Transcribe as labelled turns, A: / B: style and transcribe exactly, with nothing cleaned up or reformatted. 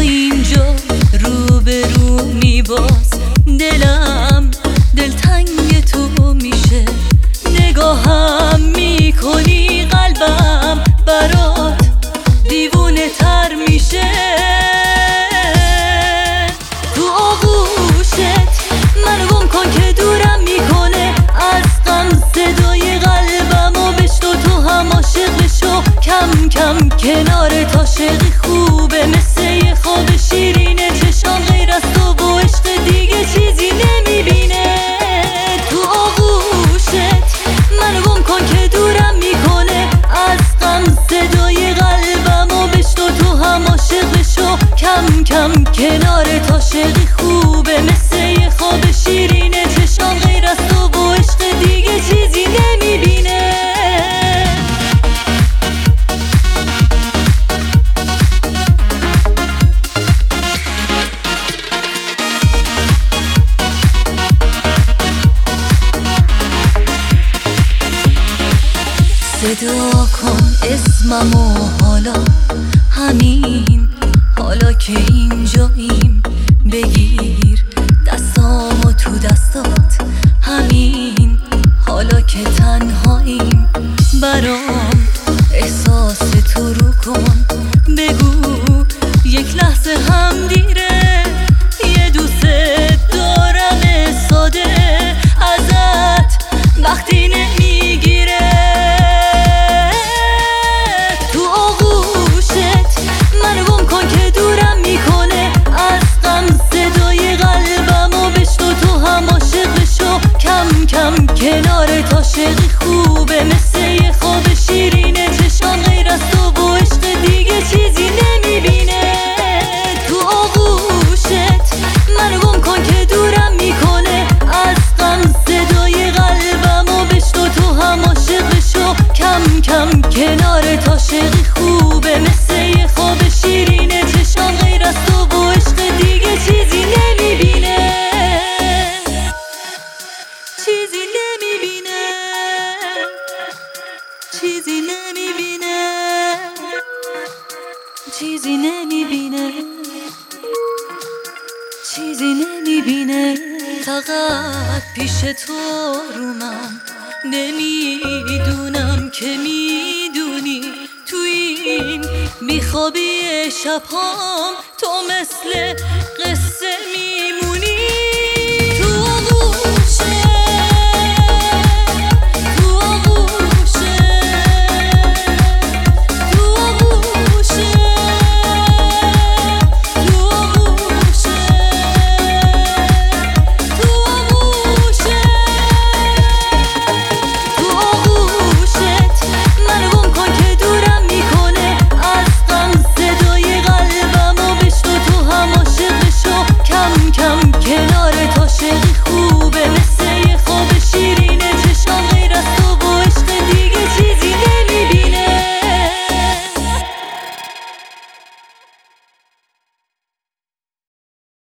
A: اینجا رو به رو میباز دلم دلتنگ تو میشه نگاهم میکنی قلبم برات دیوونه تر میشه تو آغوشت منو گم کن که دورم میکنه از غم صدای قلبم و بشنو تو هم عاشق بشو کم کم کنارت عاشقی خوبه مثل یه خواب شیرینه چشام غیر از تو و عشق دیگه چیزی نمیبینه تو آغوشت منو گم کن که دورم میکنه از غم صدای قلبم و بشنو تو هم عاشق بشو کم کم کنارت عاشقی خوبه مثل یه خواب شیرینه چشام غیر از تو و عشق دیگه چیزی نمیبینه صدا کن اسممو حالا همین حالا که اینجاییم بگیر دستامو تو دستات همین حالا که تنهاییم برام احساس تو رو کن بگو یک لحظه هم دیره یه دوست دارم ساده ازت وقتی نمیگیره تو آغوشت منو گم کن که دورم میکنه از غم صدای قلبم و بشنو تو هم عاشق بشو کم کم کنارت عاشقی خوبه مثل یه خواب شیرینه چشام غیر از تو و عشق دیگه چیزی نمیبینه تو آغوشت منو گم کن که دورم میکنه از غم صدای قلبم و بشنو تو هم عاشق بشو کم کم کنارت عاشقی خوبه مثل یه خواب شیرینه چشام غیر از تو و عشق دیگه چیزی نمیبینه چیزی نمیبینه چیزی نمیبینه چیزی نمیبینه چیزی نمیبینه فقط پیش تو رو من نمیدونم که میدونی تو این بیخوابی شبهام تو مثل قصه میمونی